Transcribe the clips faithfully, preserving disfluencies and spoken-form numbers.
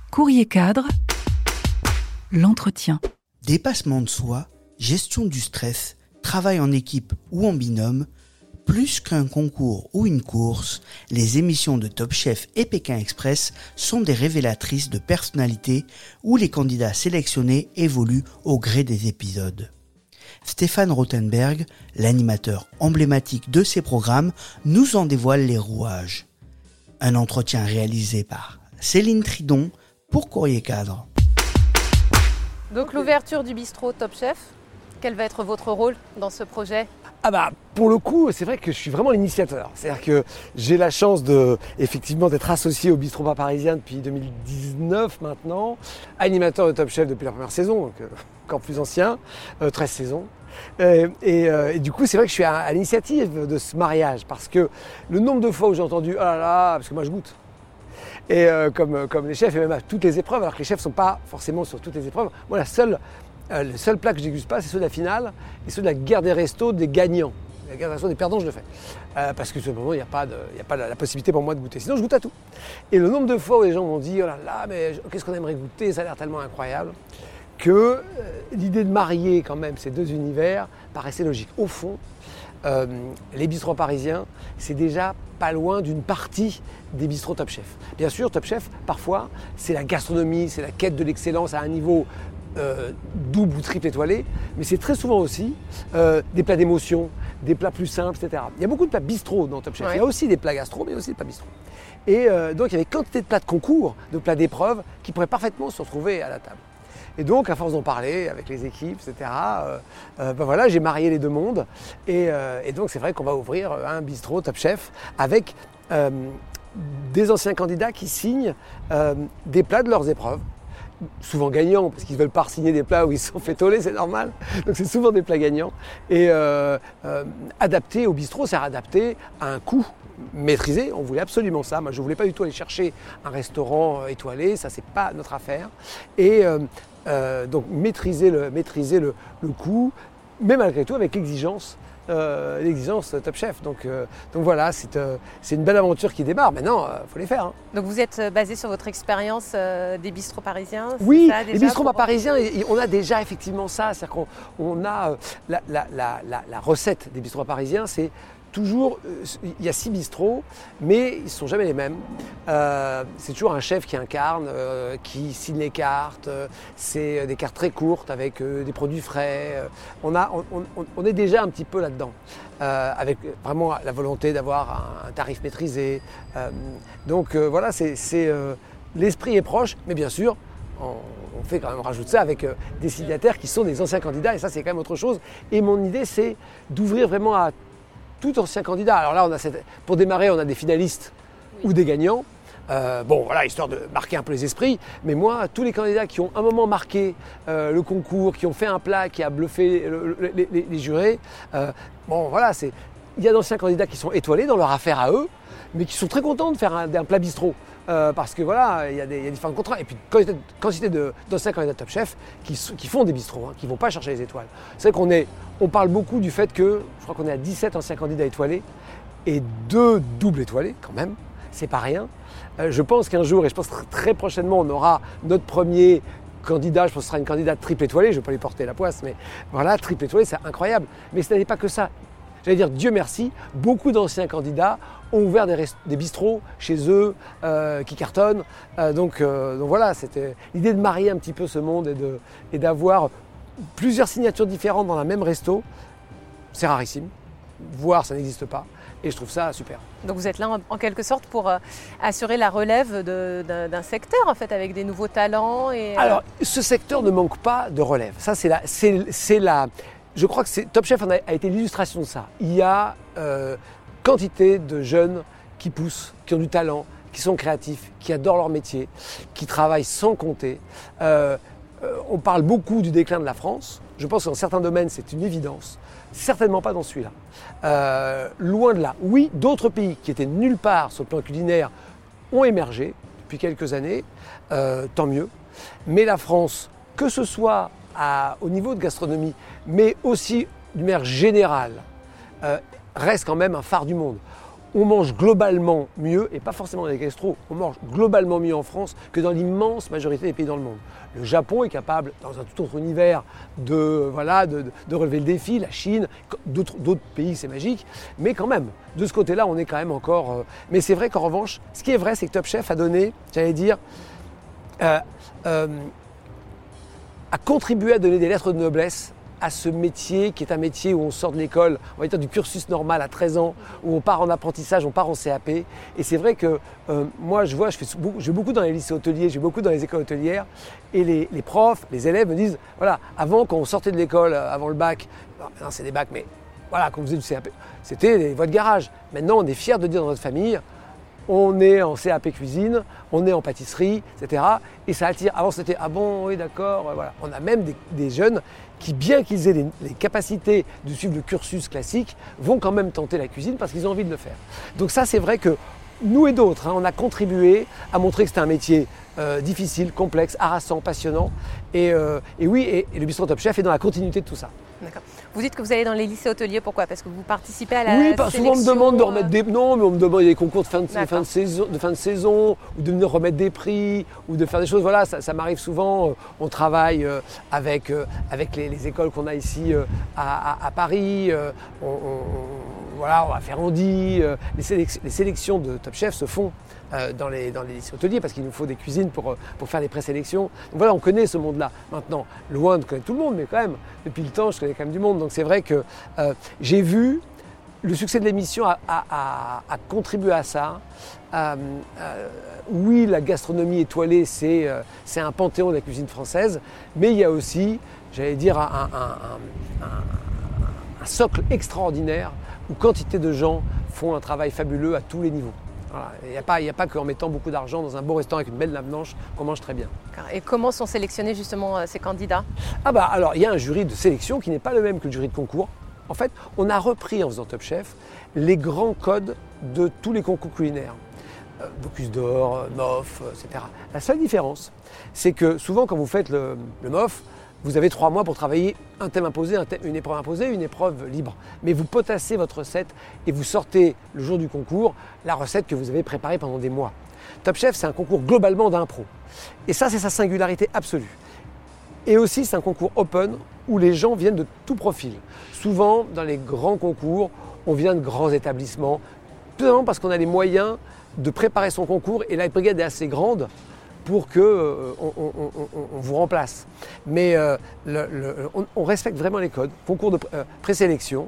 Courrier cadre, l'entretien. Dépassement de soi, gestion du stress, travail en équipe ou en binôme, plus qu'un concours ou une course, les émissions de Top Chef et Pékin Express sont des révélatrices de personnalités où les candidats sélectionnés évoluent au gré des épisodes. Stéphane Rothenberg, l'animateur emblématique de ces programmes, nous en dévoile les rouages. Un entretien réalisé par Céline Tridon pour Courrier Cadre. Donc l'ouverture du bistrot Top Chef, quel va être votre rôle dans ce projet ? Ah bah pour le coup, c'est vrai que je suis vraiment l'initiateur. C'est-à-dire que j'ai la chance de effectivement d'être associé au Bistrot Pas Parisien depuis deux mille dix-neuf maintenant, animateur de Top Chef depuis la première saison, donc euh, encore plus ancien, euh, treize saisons. Euh, et, euh, et du coup, c'est vrai que je suis à, à l'initiative de ce mariage parce que le nombre de fois où j'ai entendu « oh là là », parce que moi je goûte. Et euh, comme, comme les chefs, et même à toutes les épreuves, alors que les chefs ne sont pas forcément sur toutes les épreuves. Moi, la seule, euh, le seul plat que je déguste pas, c'est ceux de la finale et ceux de la guerre des restos des gagnants. La guerre des restos des perdants, je le fais. Euh, parce que simplement, il n'y a pas, de, y a pas la, la possibilité pour moi de goûter. Sinon, je goûte à tout. Et le nombre de fois où les gens m'ont dit « oh là là, mais qu'est-ce qu'on aimerait goûter, ça a l'air tellement incroyable » que euh, l'idée de marier quand même ces deux univers paraissait logique. Au fond, euh, les bistrots parisiens, c'est déjà pas loin d'une partie des bistrots Top Chef. Bien sûr, Top Chef, parfois, c'est la gastronomie, c'est la quête de l'excellence à un niveau euh, double ou triple étoilé, mais c'est très souvent aussi euh, des plats d'émotion, des plats plus simples, et cetera. Il y a beaucoup de plats bistrots dans Top Chef. Ouais. Il y a aussi des plats gastro, mais aussi des plats bistrots. Et euh, donc, il y avait quantité de plats de concours, de plats d'épreuve, qui pourraient parfaitement se retrouver à la table. Et donc, à force d'en parler avec les équipes, et cetera, euh, euh, ben voilà, j'ai marié les deux mondes. Et, euh, et donc, c'est vrai qu'on va ouvrir un bistrot Top Chef avec euh, des anciens candidats qui signent euh, des plats de leurs épreuves. Souvent gagnants, parce qu'ils ne veulent pas signer des plats où ils se sont fait toller, c'est normal. Donc, c'est souvent des plats gagnants. Et euh, euh, adaptés au bistrot, c'est adapté à un coût maîtrisé. On voulait absolument ça. Moi, je ne voulais pas du tout aller chercher un restaurant étoilé. Ça, c'est pas notre affaire. Et euh, euh, donc, maîtriser le, maîtriser le, le coût, mais malgré tout, avec l'exigence, euh, l'exigence Top Chef. Donc, euh, donc voilà, c'est, euh, c'est une belle aventure qui démarre. Maintenant, il euh, faut les faire. Hein. Donc, vous êtes basé sur votre expérience euh, des bistrots parisiens ? Oui, ça, déjà, les bistrots pour... parisiens, on a déjà effectivement ça. C'est-à-dire qu'on on a euh, la, la, la, la, la recette des bistrots parisiens, c'est toujours, il y a six bistrots, mais ils ne sont jamais les mêmes. Euh, c'est toujours un chef qui incarne, euh, qui signe les cartes. Euh, c'est des cartes très courtes avec euh, des produits frais. Euh, on, a, on, on, on est déjà un petit peu là-dedans, euh, avec vraiment la volonté d'avoir un, un tarif maîtrisé. Euh, donc euh, voilà, c'est, c'est, euh, l'esprit est proche, mais bien sûr, on, on fait quand même rajouter ça avec euh, des signataires qui sont des anciens candidats, et ça c'est quand même autre chose. Et mon idée, c'est d'ouvrir vraiment à tout ancien candidat. Alors là, on a cette... pour démarrer, on a des finalistes oui. ou des gagnants. Euh, bon, voilà, histoire de marquer un peu les esprits. Mais moi, tous les candidats qui ont un moment marqué euh, le concours, qui ont fait un plat qui a bluffé le, le, les, les, les jurés, euh, bon, voilà, c'est... il y a d'anciens candidats qui sont étoilés dans leur affaire à eux, mais qui sont très contents de faire un, un plat bistrot. Euh, parce que voilà, il y, y a différents contrats. Et puis, quantité, quantité de, d'anciens candidats Top Chef qui, qui font des bistrots, hein, qui ne vont pas chercher les étoiles. C'est vrai qu'on est, on parle beaucoup du fait que, je crois qu'on est à dix-sept anciens candidats étoilés et deux doubles étoilés, quand même. C'est pas rien. Euh, je pense qu'un jour, et je pense que très prochainement, on aura notre premier candidat, je pense que ce sera une candidate triple étoilée. Je ne vais pas lui porter la poisse, mais voilà, triple étoilée, c'est incroyable. Mais ce n'est pas que ça. J'allais dire, Dieu merci, beaucoup d'anciens candidats ont ouvert des, rest- des bistrots chez eux euh, qui cartonnent. Euh, donc, euh, donc voilà, c'était l'idée de marier un petit peu ce monde et, de, et d'avoir plusieurs signatures différentes dans la même resto. C'est rarissime, voire ça n'existe pas. Et je trouve ça super. Donc vous êtes là en, en quelque sorte pour euh, assurer la relève de, d'un, d'un secteur en fait, avec des nouveaux talents. Et, euh... Alors, ce secteur ne manque pas de relève. Ça, c'est la... C'est, c'est la Je crois que c'est, Top Chef a, a été l'illustration de ça. Il y a euh, quantité de jeunes qui poussent, qui ont du talent, qui sont créatifs, qui adorent leur métier, qui travaillent sans compter. Euh, euh, on parle beaucoup du déclin de la France. Je pense que dans certains domaines, c'est une évidence. Certainement pas dans celui-là. Euh, loin de là. Oui, d'autres pays qui étaient nulle part sur le plan culinaire ont émergé depuis quelques années. Euh, tant mieux. Mais la France, que ce soit à, au niveau de gastronomie, mais aussi d'une manière générale, euh, reste quand même un phare du monde. on mange globalement mieux, et pas forcément dans les gastros, on mange globalement mieux en France que dans l'immense majorité des pays dans le monde. Le Japon est capable, dans un tout autre univers, de, voilà, de, de relever le défi, la Chine, d'autres, d'autres pays c'est magique, mais quand même, de ce côté-là, on est quand même encore... Euh... Mais c'est vrai qu'en revanche, ce qui est vrai, c'est que Top Chef a donné, j'allais dire, euh, euh, a contribué à donner des lettres de noblesse à ce métier qui est un métier où on sort de l'école, on va dire du cursus normal à treize ans, où on part en apprentissage, on part en C A P. Et c'est vrai que euh, moi je vois, je, fais beaucoup, je vais beaucoup dans les lycées hôteliers, je vais beaucoup dans les écoles hôtelières, et les, les profs, les élèves me disent, voilà, avant quand on sortait de l'école, avant le bac, non c'est des bacs, mais voilà, quand on faisait du C A P, c'était des voies de garage. Maintenant on est fiers de dire dans notre famille, on est en C A P cuisine, on est en pâtisserie, et cetera. Et ça attire. Avant, c'était « Ah bon, oui, d'accord. » Voilà. On a même des, des jeunes qui, bien qu'ils aient les, les capacités de suivre le cursus classique, vont quand même tenter la cuisine parce qu'ils ont envie de le faire. Donc ça, c'est vrai que nous et d'autres, hein, on a contribué à montrer que c'était un métier euh, difficile, complexe, harassant, passionnant. Et, euh, et oui, et, et le bistrot Top Chef est dans la continuité de tout ça. D'accord. Vous dites que vous allez dans les lycées hôteliers, pourquoi? Parce que vous participez à la Oui, parce que souvent on me demande de remettre des... Non, mais on me demande des concours de fin de, fin de, saison, de fin de saison, ou de venir remettre des prix, ou de faire des choses. Voilà, ça, ça m'arrive souvent. On travaille avec, avec les, les écoles qu'on a ici à, à, à Paris. On, on, voilà, on va faire Andy. Les, sélec- les sélections de Top Chef se font dans les, dans les lycées hôteliers parce qu'il nous faut des cuisines pour, pour faire les présélections. Donc voilà, on connaît ce monde-là. Maintenant, loin de connaître tout le monde, mais quand même, depuis le temps, je connais quand même du monde. Donc c'est vrai que euh, j'ai vu le succès de l'émission a, a, a, a contribué à ça. Euh, euh, oui, la gastronomie étoilée, c'est, euh, c'est un panthéon de la cuisine française, mais il y a aussi, j'allais dire, un, un, un, un, un socle extraordinaire où quantité de gens font un travail fabuleux à tous les niveaux. Voilà. Il n'y a pas, il n'y a pas qu'en mettant beaucoup d'argent dans un beau restaurant avec une belle lame blanche qu'on mange très bien. Et comment sont sélectionnés justement ces candidats? Ah bah alors il y a un jury de sélection qui n'est pas le même que le jury de concours. En fait, on a repris en faisant Top Chef les grands codes de tous les concours culinaires. Euh, Bocuse d'Or, M O F, et cetera. La seule différence, c'est que souvent quand vous faites le, le M O F, vous avez trois mois pour travailler un thème imposé, un thème, une épreuve imposée, une épreuve libre. Mais vous potassez votre recette et vous sortez le jour du concours la recette que vous avez préparée pendant des mois. Top Chef, c'est un concours globalement d'impro. Et ça, c'est sa singularité absolue. Et aussi, c'est un concours open où les gens viennent de tout profil. Souvent, dans les grands concours, on vient de grands établissements, tout simplement parce qu'on a les moyens de préparer son concours et la brigade est assez grande pour qu'on euh, on, on, on, on vous remplace. Mais euh, le, le, on, on respecte vraiment les codes. Concours de euh, présélection,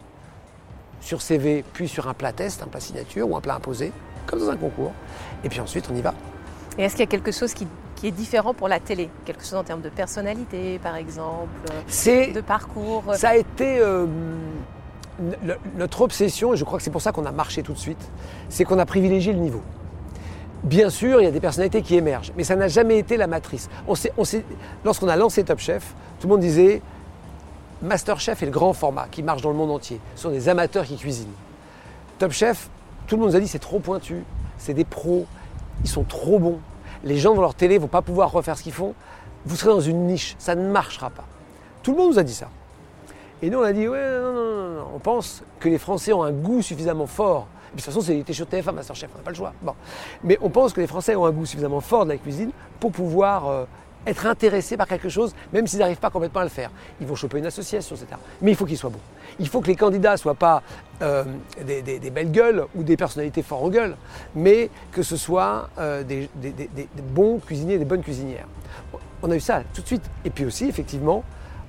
sur C V, puis sur un plat test, un plat signature ou un plat imposé, comme dans un concours. Et puis ensuite, on y va. Et est-ce qu'il y a quelque chose qui, qui est différent pour la télé? Quelque chose en termes de personnalité, par exemple, c'est, de parcours? Ça a été euh, le, notre obsession, et je crois que c'est pour ça qu'on a marché tout de suite, c'est qu'on a privilégié le niveau. Bien sûr, il y a des personnalités qui émergent, mais ça n'a jamais été la matrice. On s'est, on s'est, lorsqu'on a lancé Top Chef, tout le monde disait Masterchef est le grand format qui marche dans le monde entier. Ce sont des amateurs qui cuisinent. Top Chef, tout le monde nous a dit c'est trop pointu, c'est des pros, ils sont trop bons. Les gens dans leur télé ne vont pas pouvoir refaire ce qu'ils font. Vous serez dans une niche, ça ne marchera pas. Tout le monde nous a dit ça. Et nous on a dit ouais, non, non, non, non. On pense que les Français ont un goût suffisamment fort. De toute façon, c'était sur T F un, Masterchef, on n'a pas le choix. Bon. Mais on pense que les Français ont un goût suffisamment fort de la cuisine pour pouvoir euh, être intéressés par quelque chose, même s'ils n'arrivent pas complètement à le faire. Ils vont choper une association, et cetera. Mais il faut qu'ils soient bons. Il faut que les candidats ne soient pas euh, des, des, des belles gueules ou des personnalités fort en gueule, mais que ce soit euh, des, des, des, des bons cuisiniers et des bonnes cuisinières. On a eu ça tout de suite. Et puis aussi, effectivement,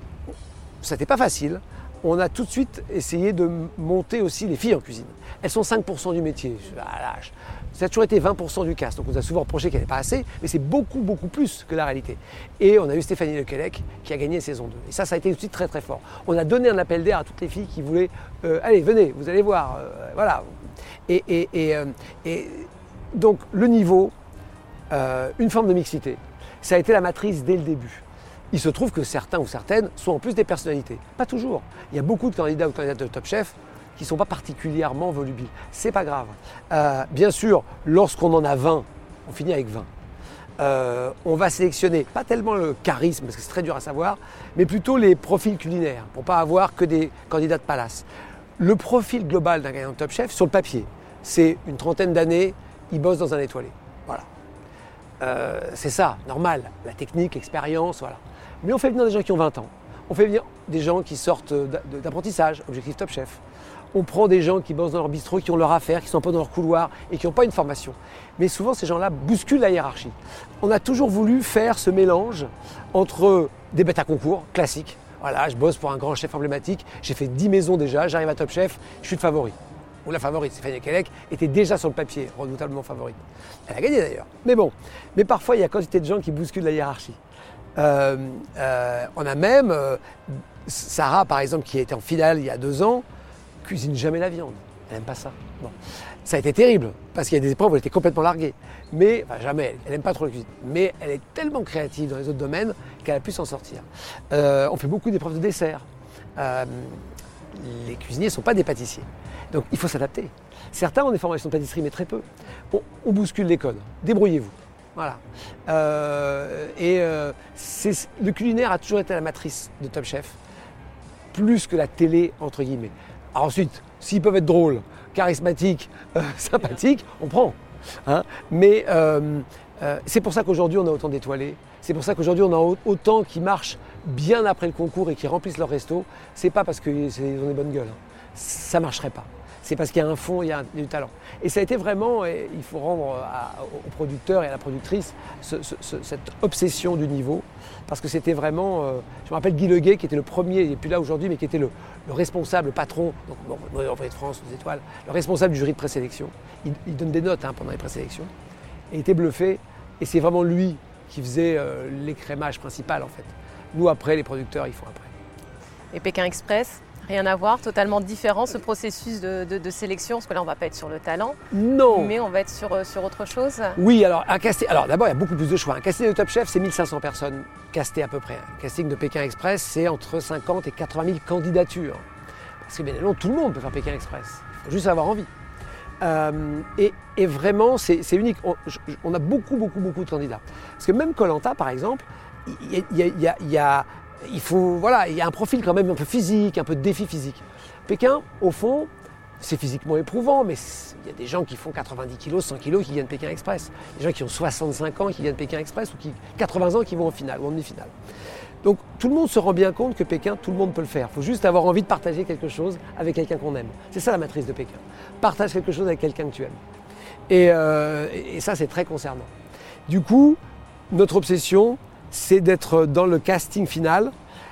ça n'était pas facile. On a tout de suite essayé de monter aussi les filles en cuisine. Elles sont cinq pour cent du métier. Ah, ça a toujours été vingt pour cent du cast. Donc on nous a souvent reproché qu'elle n'est pas assez, mais c'est beaucoup, beaucoup plus que la réalité. Et on a eu Stéphanie Lequelec qui a gagné saison deux. Et ça, ça a été tout de suite très, très fort. On a donné un appel d'air à toutes les filles qui voulaient euh, « Allez, venez, vous allez voir. Euh, » Voilà. Et, et, et, euh, et donc le niveau, euh, une forme de mixité, ça a été la matrice dès le début. Il se trouve que certains ou certaines sont en plus des personnalités. Pas toujours. Il y a beaucoup de candidats ou candidates de Top Chef qui ne sont pas particulièrement volubiles. C'est pas grave. Euh, bien sûr, lorsqu'on en a vingt, on finit avec vingt. Euh, on va sélectionner, pas tellement le charisme, parce que c'est très dur à savoir, mais plutôt les profils culinaires, pour ne pas avoir que des candidats de palace. Le profil global d'un gagnant de Top Chef, sur le papier, c'est une trentaine d'années, ils bossent dans un étoilé. Voilà. Euh, c'est ça, normal, la technique, l'expérience, voilà. Mais on fait venir des gens qui ont vingt ans. On fait venir des gens qui sortent d'apprentissage, Objectif Top Chef. On prend des gens qui bossent dans leur bistrot, qui ont leur affaire, qui sont un peu dans leur couloir et qui n'ont pas une formation. Mais souvent, ces gens-là bousculent la hiérarchie. On a toujours voulu faire ce mélange entre des bêtes à concours classiques. Voilà, je bosse pour un grand chef emblématique, j'ai fait dix maisons déjà, j'arrive à Top Chef, je suis le favori. Ou la favorite, Stéphanie Keller était déjà sur le papier, redoutablement favorite. Elle a gagné d'ailleurs. Mais bon, mais parfois il y a quantité de gens qui bousculent la hiérarchie. Euh, euh, on a même euh, Sarah par exemple qui était en finale il y a deux ans, cuisine jamais la viande. Elle n'aime pas ça. Bon. Ça a été terrible parce qu'il y a des épreuves où elle était complètement larguée. Mais, enfin jamais, elle n'aime pas trop la cuisine. Mais elle est tellement créative dans les autres domaines qu'elle a pu s'en sortir. Euh, on fait beaucoup d'épreuves de dessert. Euh, les cuisiniers ne sont pas des pâtissiers. Donc il faut s'adapter. Certains ont des formations de pâtisserie, mais très peu. On, on bouscule les codes. Débrouillez-vous. Voilà. Euh, et euh, c'est, le culinaire a toujours été la matrice de Top Chef, plus que la télé, entre guillemets. Alors ensuite, s'ils peuvent être drôles, charismatiques, euh, sympathiques, on prend. Hein. Mais euh, euh, c'est pour ça qu'aujourd'hui, on a autant d'étoilés. C'est pour ça qu'aujourd'hui, on a autant qui marchent bien après le concours et qui remplissent leur resto. C'est pas parce qu'ils ont des bonnes gueules. Hein. Ça marcherait pas. C'est parce qu'il y a un fond, il y a, un, il y a du talent. Et ça a été vraiment, et il faut rendre à, au producteur et à la productrice ce, ce, ce, cette obsession du niveau, parce que c'était vraiment, euh, je me rappelle Guy Leguet qui était le premier, il n'est plus là aujourd'hui, mais qui était le, le responsable, le patron, donc bon, envoyé de France, des étoiles, le responsable du jury de présélection. Il, il donne des notes hein, pendant les présélections, et il était bluffé, et c'est vraiment lui qui faisait euh, l'écrémage principal en fait. Nous après, les producteurs, ils font après. Et Pékin Express ? Rien à voir, totalement différent ce processus de, de, de sélection, parce que là on ne va pas être sur le talent, non. Mais on va être sur, sur autre chose. Oui, alors un casting, alors d'abord il y a beaucoup plus de choix. Un casting de Top Chef, c'est mille cinq cents personnes castées à peu près. Un casting de Pékin Express, c'est entre cinquante et quatre-vingt mille candidatures. Parce que bien évidemment, tout le monde peut faire Pékin Express. Il faut juste avoir envie. Euh, et, et vraiment, c'est, c'est unique. On, je, on a beaucoup, beaucoup, beaucoup de candidats. Parce que même Koh Lanta, par exemple, il y a, il y a, il y a Il faut, voilà, il y a un profil quand même un peu physique, un peu de défi physique. Pékin, au fond, c'est physiquement éprouvant, mais il y a des gens qui font quatre-vingt-dix kilos, cent kilos qui viennent Pékin Express. Des gens qui ont soixante-cinq ans qui viennent Pékin Express ou qui quatre-vingts ans qui vont en finale ou en demi-finale. Donc tout le monde se rend bien compte que Pékin, tout le monde peut le faire. Il faut juste avoir envie de partager quelque chose avec quelqu'un qu'on aime. C'est ça la matrice de Pékin. Partage quelque chose avec quelqu'un que tu aimes. Et, euh, et ça, c'est très concernant. Du coup, notre obsession, c'est d'être dans le casting final,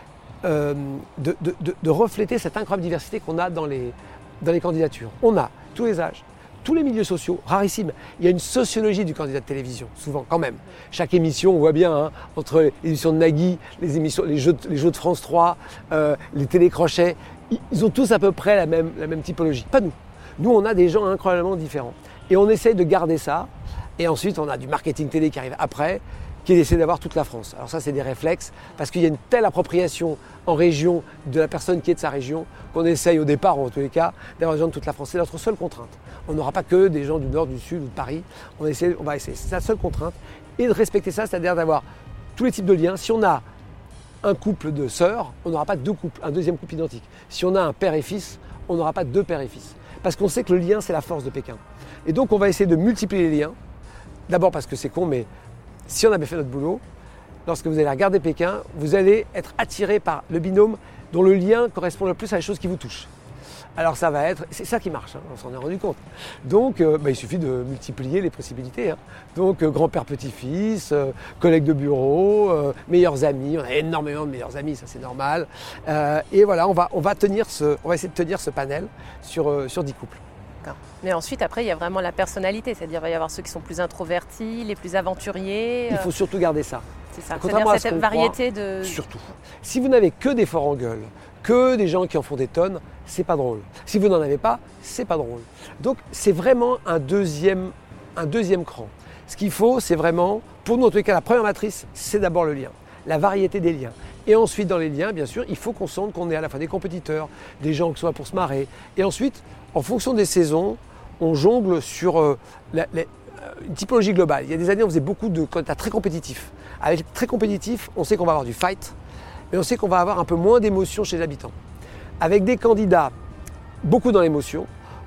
euh, de, de, de, de refléter cette incroyable diversité qu'on a dans les, dans les candidatures. On a tous les âges, tous les milieux sociaux, rarissime. Il y a une sociologie du candidat de télévision, souvent quand même. Chaque émission, on voit bien, hein, entre les émissions de Nagui, les, émissions, les, jeux, de, les jeux de France trois, euh, les télécrochets, ils ont tous à peu près la même, la même typologie. Pas nous. Nous, on a des gens incroyablement différents. Et on essaye de garder ça. Et ensuite, on a du marketing télé qui arrive après, qui essaie d'avoir toute la France. Alors ça, c'est des réflexes, parce qu'il y a une telle appropriation en région de la personne qui est de sa région, qu'on essaye au départ, en tous les cas, d'avoir des gens de toute la France. C'est notre seule contrainte. On n'aura pas que des gens du Nord, du Sud ou de Paris. On, essaie, on va essayer. C'est la seule contrainte. Et de respecter ça, c'est-à-dire d'avoir tous les types de liens. Si on a un couple de sœurs, on n'aura pas deux couples, un deuxième couple identique. Si on a un père et fils, on n'aura pas deux pères et fils. Parce qu'on sait que le lien, c'est la force de Pékin. Et donc, on va essayer de multiplier les liens. D'abord parce que c'est con, mais si on avait fait notre boulot, lorsque vous allez regarder Pékin, vous allez être attiré par le binôme dont le lien correspond le plus à les choses qui vous touchent. Alors ça va être, c'est ça qui marche, hein, on s'en est rendu compte. Donc euh, bah, il suffit de multiplier les possibilités. Hein. Donc euh, grand-père, petit-fils, euh, collègues de bureau, euh, meilleurs amis, on a énormément de meilleurs amis, ça c'est normal. Euh, et voilà, on va, on va tenir ce, on va essayer de tenir ce panel sur, euh, sur dix couples. Mais ensuite, après, il y a vraiment la personnalité, c'est-à-dire qu'il va y avoir ceux qui sont plus introvertis, les plus aventuriers. Il faut surtout garder ça. C'est ça, c'est-à-dire cette variété croit, de... Surtout. Si vous n'avez que des forts en gueule, que des gens qui en font des tonnes, c'est pas drôle. Si vous n'en avez pas, c'est pas drôle. Donc c'est vraiment un deuxième, un deuxième cran. Ce qu'il faut, c'est vraiment, pour nous en tous cas, la première matrice, c'est d'abord le lien, la variété des liens. Et ensuite, dans les liens, bien sûr, il faut qu'on sente qu'on est à la fois des compétiteurs, des gens qui sont là pour se marrer. Et ensuite, en fonction des saisons, on jongle sur euh, la, la, une typologie globale. Il y a des années, on faisait beaucoup de candidats très compétitifs. Avec très compétitifs, on sait qu'on va avoir du fight, mais on sait qu'on va avoir un peu moins d'émotion chez les habitants. Avec des candidats beaucoup dans l'émotion,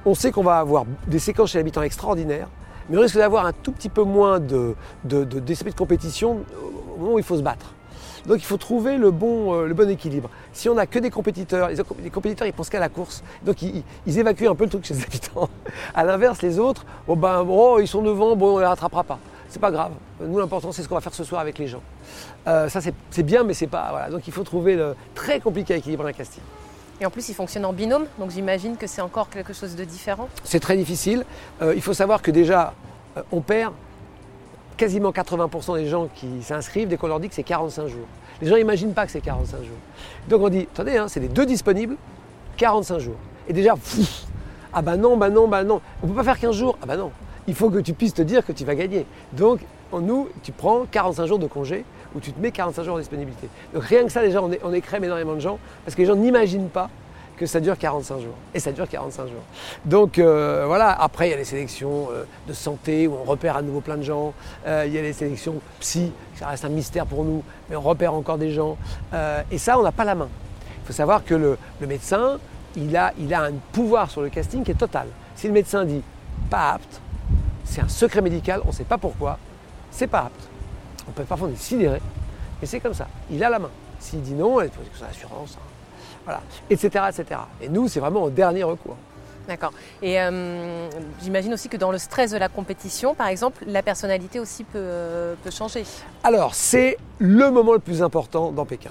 on sait qu'on va avoir des séquences chez l'habitant extraordinaires, mais on risque d'avoir un tout petit peu moins de, de, de, d'esprit de compétition au moment où il faut se battre. Donc il faut trouver le bon, euh, le bon équilibre. Si on n'a que des compétiteurs, les, les compétiteurs ils pensent qu'à la course, donc ils, ils évacuent un peu le truc chez les habitants. À l'inverse, les autres, bon ben, bon, ils sont devant, bon, on ne les rattrapera pas. C'est pas grave. Nous, l'important, c'est ce qu'on va faire ce soir avec les gens. Euh, ça, c'est, c'est bien, mais c'est pas... Voilà. Donc il faut trouver le... Très compliqué à équilibrer un casting. Et en plus, il fonctionne en binôme, donc j'imagine que c'est encore quelque chose de différent. C'est très difficile. Euh, il faut savoir que déjà, euh, on perd quasiment quatre-vingts pour cent des gens qui s'inscrivent dès qu'on leur dit que c'est quarante-cinq jours. Les gens n'imaginent pas que c'est quarante-cinq jours. Donc on dit, attendez, hein, c'est les deux disponibles, quarante-cinq jours. Et déjà, pff, ah bah non, bah non, bah non. On ne peut pas faire quinze jours. Ah bah non. Il faut que tu puisses te dire que tu vas gagner. Donc, en nous, tu prends quarante-cinq jours de congé où tu te mets quarante-cinq jours en disponibilité. Donc rien que ça, déjà, on, é- on écrème énormément de gens parce que les gens n'imaginent pas que ça dure quarante-cinq jours. Et ça dure quarante-cinq jours. Donc euh, voilà, après il y a les sélections euh, de santé où on repère à nouveau plein de gens. Euh, il y a les sélections psy, ça reste un mystère pour nous, mais on repère encore des gens. Euh, et ça, on n'a pas la main. Il faut savoir que le, le médecin, il a, il a un pouvoir sur le casting qui est total. Si le médecin dit pas apte, c'est un secret médical, on ne sait pas pourquoi, c'est pas apte. On peut parfois on est sidéré, mais c'est comme ça. Il a la main. S'il dit non, il faut que c'est l'assurance. Hein. Voilà, et cetera, et cetera. Et nous, c'est vraiment au dernier recours. D'accord. Et euh, j'imagine aussi que dans le stress de la compétition, par exemple, la personnalité aussi peut, euh, peut changer. Alors, c'est le moment le plus important dans Pékin,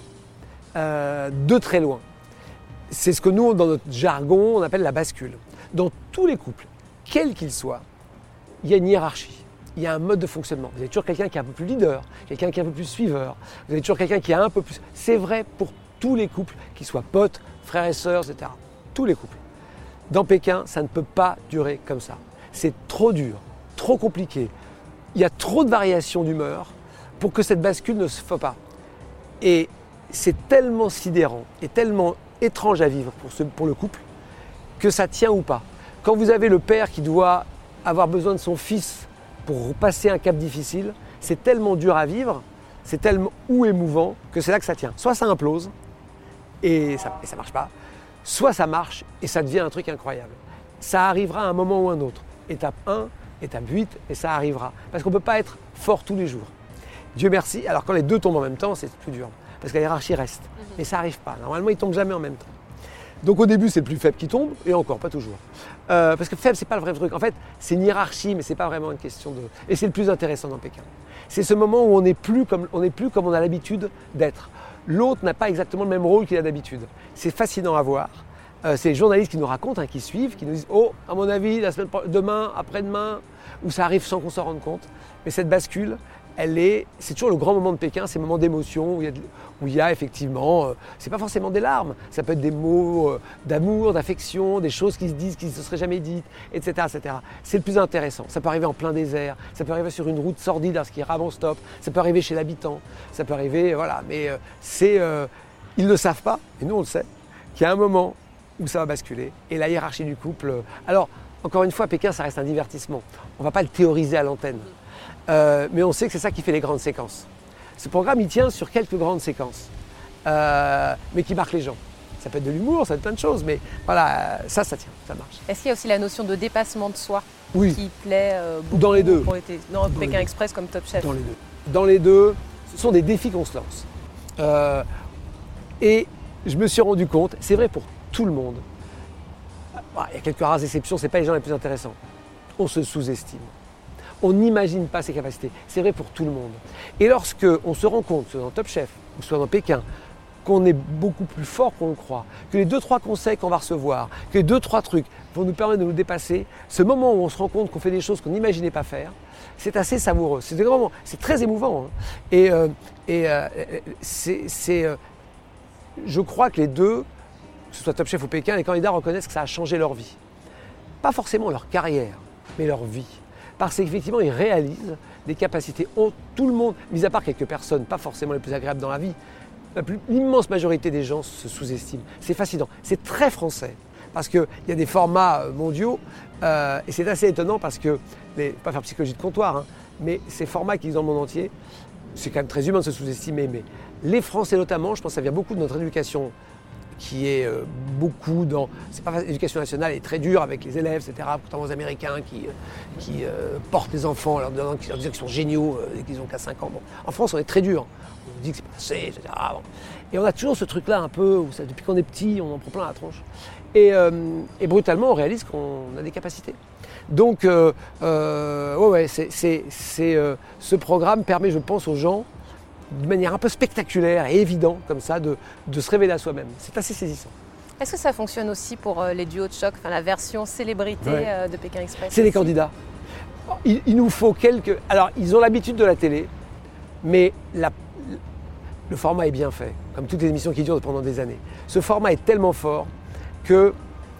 euh, de très loin. C'est ce que nous, dans notre jargon, on appelle la bascule. Dans tous les couples, quels qu'ils soient, il y a une hiérarchie. Il y a un mode de fonctionnement. Vous avez toujours quelqu'un qui est un peu plus leader, quelqu'un qui est un peu plus suiveur. Vous avez toujours quelqu'un qui est un peu plus... C'est vrai pour tous les couples, qu'ils soient potes, frères et sœurs, et cetera. Tous les couples. Dans Pékin, ça ne peut pas durer comme ça. C'est trop dur, trop compliqué. Il y a trop de variations d'humeur pour que cette bascule ne se fasse pas. Et c'est tellement sidérant et tellement étrange à vivre pour, ce, pour le couple que ça tient ou pas. Quand vous avez le père qui doit avoir besoin de son fils pour passer un cap difficile, c'est tellement dur à vivre, c'est tellement ou émouvant que c'est là que ça tient. Soit ça implose et ça ne marche pas, soit ça marche et ça devient un truc incroyable. Ça arrivera à un moment ou un autre. Étape un, étape huit, et ça arrivera. Parce qu'on ne peut pas être fort tous les jours. Dieu merci, alors quand les deux tombent en même temps, c'est plus dur. Parce que la hiérarchie reste. Mais ça n'arrive pas. Normalement, ils ne tombent jamais en même temps. Donc au début, c'est le plus faible qui tombe, et encore, pas toujours. Euh, parce que faible, c'est pas le vrai truc. En fait, c'est une hiérarchie, mais c'est pas vraiment une question de... Et c'est le plus intéressant dans Pékin. C'est ce moment où on n'est plus comme on n'est plus comme on a l'habitude d'être. L'autre n'a pas exactement le même rôle qu'il a d'habitude. C'est fascinant à voir. Euh, c'est les journalistes qui nous racontent, hein, qui suivent, qui nous disent « Oh, à mon avis, la semaine demain, après-demain », où ça arrive sans qu'on s'en rende compte. Mais cette bascule, elle est, c'est toujours le grand moment de Pékin, ces moments d'émotion où il y a, de, où il y a effectivement, euh, c'est pas forcément des larmes, ça peut être des mots euh, d'amour, d'affection, des choses qui se disent, qui ne se seraient jamais dites, et cetera, et cetera. C'est le plus intéressant. Ça peut arriver en plein désert, ça peut arriver sur une route sordide à ce qui rame en stop, ça peut arriver chez l'habitant, ça peut arriver, voilà. Mais euh, c'est, euh, ils ne le savent pas, et nous on le sait, qu'il y a un moment où ça va basculer, et la hiérarchie du couple. Euh, alors, encore une fois, Pékin, ça reste un divertissement. On ne va pas le théoriser à l'antenne. Euh, mais on sait que c'est ça qui fait les grandes séquences. Ce programme, il tient sur quelques grandes séquences, euh, mais qui marquent les gens. Ça peut être de l'humour, ça peut être plein de choses, mais voilà, ça, ça tient, ça marche. Est-ce qu'il y a aussi la notion de dépassement de soi oui. qui plaît euh, beaucoup dans les deux. pour les t- Non, dans Pékin Express comme Top Chef. Dans les deux. Dans les deux, ce sont des défis qu'on se lance. Euh, et je me suis rendu compte, c'est vrai pour tout le monde, bah, il y a quelques rares exceptions, ce n'est pas les gens les plus intéressants. On se sous-estime. On n'imagine pas ses capacités. C'est vrai pour tout le monde. Et lorsque on se rend compte, soit dans Top Chef ou soit dans Pékin, qu'on est beaucoup plus fort qu'on le croit, que les deux, trois conseils qu'on va recevoir, que les deux, trois trucs vont nous permettre de nous dépasser, ce moment où on se rend compte qu'on fait des choses qu'on n'imaginait pas faire, c'est assez savoureux. C'est, vraiment, c'est très émouvant. Hein. Et, euh, et euh, c'est, c'est, euh, je crois que les deux, que ce soit Top Chef ou Pékin, les candidats reconnaissent que ça a changé leur vie. Pas forcément leur carrière, mais leur vie. Parce qu'effectivement, ils réalisent des capacités. Oh, tout le monde, mis à part quelques personnes, pas forcément les plus agréables dans la vie, la plus, l'immense majorité des gens se sous-estiment. C'est fascinant. C'est très français. Parce qu'il y a des formats mondiaux, euh, et c'est assez étonnant parce que, les, pas faire psychologie de comptoir, hein, mais ces formats qui existent dans le monde entier, c'est quand même très humain de se sous-estimer. Mais les Français notamment, je pense que ça vient beaucoup de notre éducation qui est euh, beaucoup dans... C'est pas facile, l'éducation nationale est très dure avec les élèves, et cetera, notamment aux Américains qui, qui euh, portent les enfants en leur, donnant, leur disant qu'ils sont géniaux euh, et qu'ils ont qu'à cinq ans. Bon. En France, on est très dur. On dit que c'est pas assez, et cetera. Bon. Et on a toujours ce truc-là un peu, où ça, depuis qu'on est petit, on en prend plein la tronche. Et, euh, et brutalement, on réalise qu'on a des capacités. Donc, euh, euh, ouais, ouais, c'est, c'est, c'est, euh, ce programme permet, je pense, aux gens, de manière un peu spectaculaire et évidente, comme ça, de, de se révéler à soi-même. C'est assez saisissant. Est-ce que ça fonctionne aussi pour euh, les duos de choc, enfin la version célébrité ouais. euh, de Pékin Express? C'est les candidats. Il, il nous faut quelques... Alors, ils ont l'habitude de la télé, mais la, le format est bien fait, comme toutes les émissions qui durent pendant des années. Ce format est tellement fort que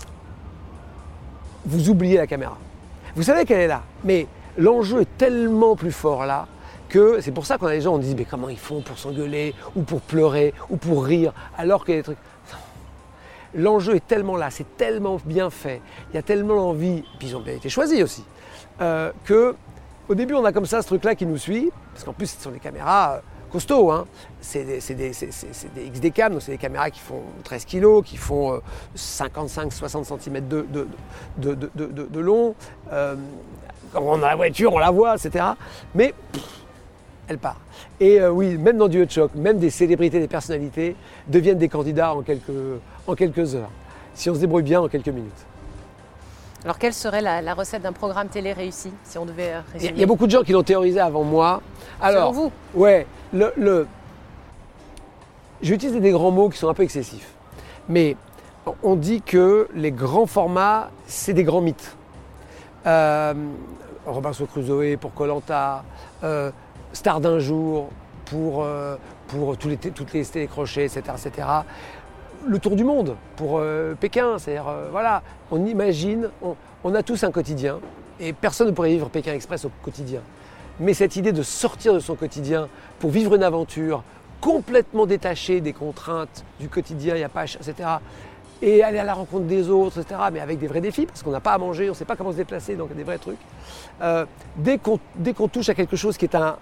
vous oubliez la caméra. Vous savez qu'elle est là, mais l'enjeu est tellement plus fort là que c'est pour ça qu'on a des gens, on dit mais comment ils font pour s'engueuler ou pour pleurer ou pour rire alors qu'il y a des trucs. L'enjeu est tellement là, c'est tellement bien fait, il y a tellement d'envie, puis ils ont bien été choisis aussi, euh, que au début on a comme ça ce truc là qui nous suit, parce qu'en plus ce sont des caméras costauds, hein. c'est, des, c'est, des, c'est, c'est des X D cam, donc c'est des caméras qui font treize kilos, qui font euh, cinquante-cinq à soixante centimètres de, de, de, de, de, de, de long. Euh, quand on a la voiture, on la voit, et cetera. Mais pff, elle part. Et euh, oui, même dans Duo de choc, même des célébrités, des personnalités deviennent des candidats en quelques, en quelques heures, si on se débrouille bien en quelques minutes. Alors quelle serait la, la recette d'un programme télé réussi, si on devait résumer? Il y a beaucoup de gens qui l'ont théorisé avant moi. Alors, selon vous? Ouais, le, le... j'utilise des grands mots qui sont un peu excessifs. Mais on dit que les grands formats, c'est des grands mythes. Euh, Robinson Crusoe pour Koh Lanta, euh, Star d'un jour pour, euh, pour tous les, toutes les télécrochets, et cetera, et cetera. Le tour du monde pour euh, Pékin, c'est-à-dire, euh, voilà, on imagine, on, on a tous un quotidien et personne ne pourrait vivre Pékin Express au quotidien. Mais cette idée de sortir de son quotidien pour vivre une aventure complètement détachée des contraintes du quotidien, il n'y a pas, et cetera, et aller à la rencontre des autres, et cetera, mais avec des vrais défis, parce qu'on n'a pas à manger, on ne sait pas comment se déplacer, donc il y a des vrais trucs. Euh, dès qu'on, dès qu'on touche à quelque chose qui est un,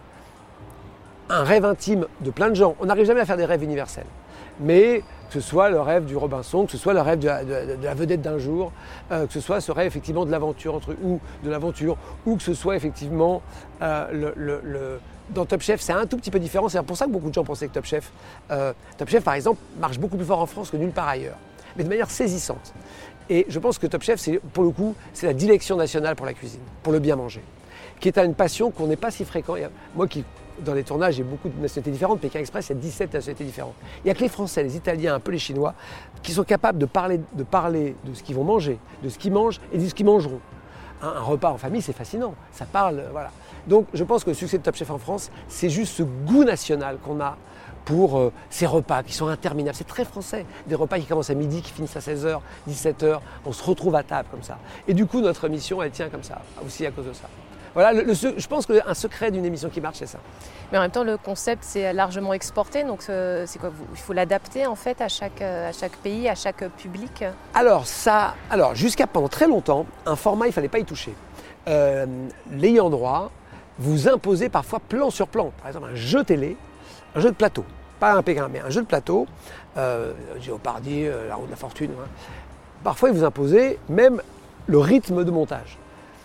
un rêve intime de plein de gens, on n'arrive jamais à faire des rêves universels. Mais que ce soit le rêve du Robinson, que ce soit le rêve de la, de, de la vedette d'un jour, euh, que ce soit ce rêve effectivement de l'aventure, entre, ou de l'aventure, ou que ce soit effectivement euh, le, le, le, dans Top Chef, c'est un tout petit peu différent. C'est pour ça que beaucoup de gens pensaient que Top Chef, euh, Top Chef par exemple, marche beaucoup plus fort en France que nulle part ailleurs, mais de manière saisissante. Et je pense que Top Chef, c'est, pour le coup, c'est la dilection nationale pour la cuisine, pour le bien manger, qui est une passion qu'on n'est pas si fréquent. Moi qui dans les tournages, j'ai beaucoup de nationalités différentes. Pékin Express, il y a dix-sept nationalités différentes. Il n'y a que les Français, les Italiens, un peu les Chinois, qui sont capables de parler de, parler de ce qu'ils vont manger, de ce qu'ils mangent et de ce qu'ils mangeront. Un, un repas en famille, c'est fascinant. Ça parle, voilà. Donc, je pense que le succès de Top Chef en France, c'est juste ce goût national qu'on a pour euh, ces repas qui sont interminables. C'est très français. Des repas qui commencent à midi, qui finissent à seize heures, dix-sept heures. On se retrouve à table comme ça. Et du coup, notre émission, elle tient comme ça, aussi à cause de ça. Voilà, le, le, je pense qu'un secret d'une émission qui marche, c'est ça. Mais en même temps, le concept, c'est largement exporté, donc c'est quoi, il faut l'adapter en fait à chaque, à chaque pays, à chaque public. Alors, ça, alors jusqu'à pendant très longtemps, un format, il ne fallait pas y toucher. Euh, l'ayant droit vous imposez parfois plan sur plan. Par exemple, un jeu télé, un jeu de plateau, pas un Pékin, mais un jeu de plateau, euh, Géopardy, euh, La Roue de la Fortune. Hein. Parfois, il vous imposait même le rythme de montage.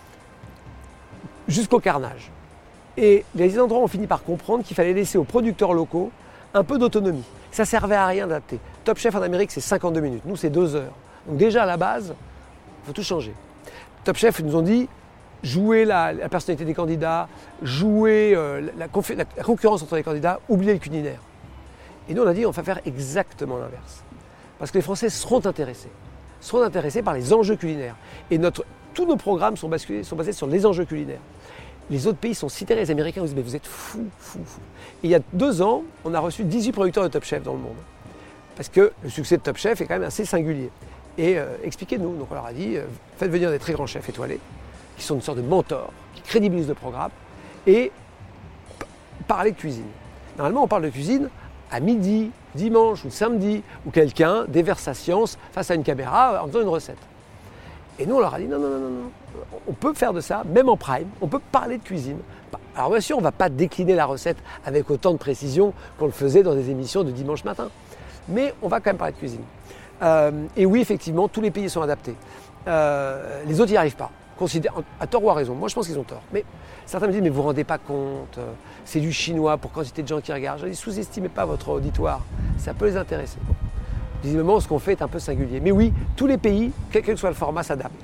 Jusqu'au carnage. Et les endroits ont fini par comprendre qu'il fallait laisser aux producteurs locaux un peu d'autonomie. Ça ne servait à rien d'adapter. Top Chef en Amérique, c'est cinquante-deux minutes. Nous, c'est deux heures. Donc déjà, à la base, il faut tout changer. Top Chef, ils nous ont dit, jouer la, la personnalité des candidats, jouer euh, la, la, la, la concurrence entre les candidats, oublier le culinaire. Et nous, on a dit, on va faire exactement l'inverse. Parce que les Français seront intéressés. Seront intéressés par les enjeux culinaires. Et notre, tous nos programmes sont, basculés, sont basés sur les enjeux culinaires. Les autres pays sont sidérés, les Américains nous disent « mais vous êtes fous, fous, fous ». Et il y a deux ans, on a reçu dix-huit producteurs de Top Chef dans le monde. Parce que le succès de Top Chef est quand même assez singulier. Et euh, expliquez-nous. Donc on leur a dit euh, « faites venir des très grands chefs étoilés, qui sont une sorte de mentors, qui crédibilisent le programme, et p- parlez de cuisine ». Normalement, on parle de cuisine à midi, dimanche ou samedi, où quelqu'un déverse sa science face à une caméra en faisant une recette. Et nous, on leur a dit non, non, non, non, non. On peut faire de ça, même en prime, on peut parler de cuisine. Alors bien sûr, on ne va pas décliner la recette avec autant de précision qu'on le faisait dans des émissions de dimanche matin. Mais on va quand même parler de cuisine. Euh, et oui, effectivement, tous les pays sont adaptés. Euh, les autres n'y arrivent pas. Considère, à tort ou à raison. Moi, je pense qu'ils ont tort. Mais certains me disent, mais vous ne vous rendez pas compte, euh, c'est du chinois pour quantité de gens qui regardent. Je dis, sous-estimez pas votre auditoire, ça peut les intéresser. Bon. Visiblement, ce qu'on fait est un peu singulier. Mais oui, tous les pays, quel que soit le format, s'adaptent.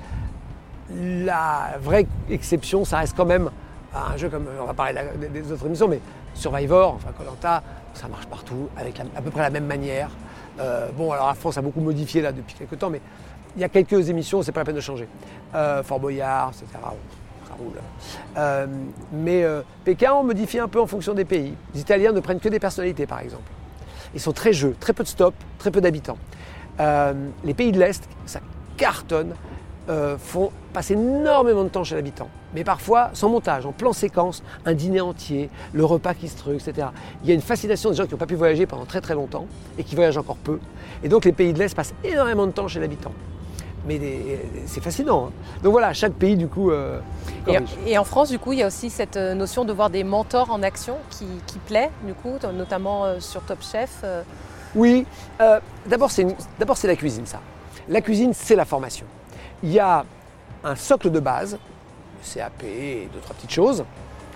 La vraie exception, ça reste quand même un jeu comme, on va parler des autres émissions, mais Survivor, enfin Koh-Lanta, ça marche partout, avec la, à peu près la même manière. Euh, bon, alors la France a beaucoup modifié là depuis quelques temps, mais il y a quelques émissions, c'est pas la peine de changer. Euh, Fort Boyard, et cetera. Ça roule. Euh, mais euh, Pékin, on modifie un peu en fonction des pays. Les Italiens ne prennent que des personnalités, par exemple. Ils sont très jeux, très peu de stops, très peu d'habitants. Euh, les pays de l'Est, ça cartonne, euh, font passer énormément de temps chez l'habitant. Mais parfois, sans montage, en plan séquence, un dîner entier, le repas qui se truc, et cetera. Il y a une fascination des gens qui n'ont pas pu voyager pendant très très longtemps et qui voyagent encore peu. Et donc les pays de l'Est passent énormément de temps chez l'habitant. Mais des, c'est fascinant. Hein. Donc voilà, chaque pays du coup... Euh, et, et en France, du coup, il y a aussi cette notion de voir des mentors en action qui, qui plaît, du coup, notamment euh, sur Top Chef. Euh... Oui, euh, d'abord, c'est une, d'abord c'est la cuisine, ça. La cuisine, c'est la formation. Il y a un socle de base, C A P et deux, trois petites choses,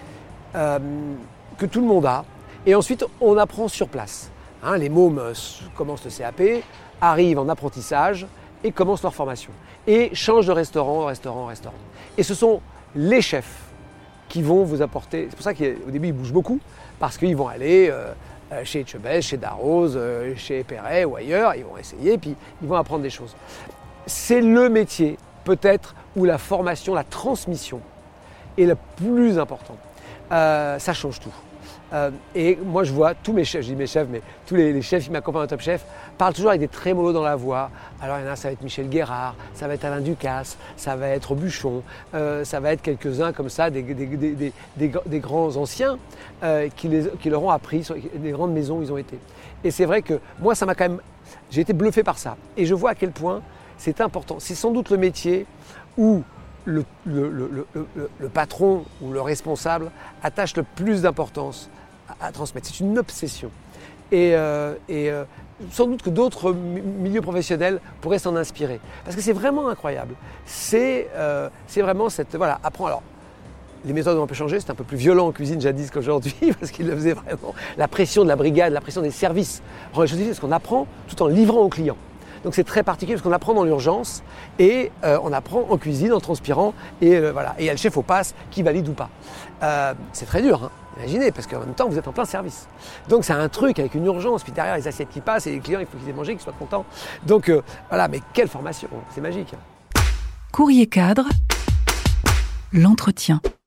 euh, que tout le monde a. Et ensuite, on apprend sur place. Hein, les mômes commencent le C A P, arrivent en apprentissage et commencent leur formation. Et changent de restaurant en restaurant en restaurant. Et ce sont les chefs qui vont vous apporter... C'est pour ça qu'au début, ils bougent beaucoup, parce qu'ils vont aller euh, chez Etchebest, chez Darroze, euh, chez Perret ou ailleurs, ils vont essayer, puis ils vont apprendre des choses. C'est le métier, peut-être, où la formation, la transmission est la plus importante. Euh, ça change tout. Euh, et moi, je vois tous mes chefs, je dis mes chefs, mais tous les, les chefs qui m'accompagnent au Top Chef parlent toujours avec des trémolos dans la voix. Alors, il y en a, ça va être Michel Guérard, ça va être Alain Ducasse, ça va être Buchon, euh, ça va être quelques-uns comme ça, des, des, des, des, des, des grands anciens euh, qui, les, qui leur ont appris sur des grandes maisons où ils ont été. Et c'est vrai que moi, ça m'a quand même... J'ai été bluffé par ça. Et je vois à quel point c'est important. C'est sans doute le métier où le, le, le, le, le, le patron ou le responsable attache le plus d'importance à, à transmettre. C'est une obsession. Et, euh, et euh, sans doute que d'autres milieux professionnels pourraient s'en inspirer. Parce que c'est vraiment incroyable. C'est, euh, c'est vraiment cette... Voilà, apprends. Alors, les méthodes ont un peu changé. C'est un peu plus violent en cuisine jadis qu'aujourd'hui parce qu'ils le faisaient vraiment. La pression de la brigade, la pression des services rend les choses difficiles parce qu'on apprend tout en livrant aux clients. Donc c'est très particulier parce qu'on apprend dans l'urgence et euh, on apprend en cuisine, en transpirant et euh, voilà. Et il y a le chef au passe qui valide ou pas. Euh, c'est très dur, hein, imaginez, parce qu'en même temps vous êtes en plein service. Donc c'est un truc avec une urgence, puis derrière les assiettes qui passent et les clients il faut qu'ils aient mangé, qu'ils soient contents. Donc euh, voilà, mais quelle formation, c'est magique. Courrier Cadre, l'entretien.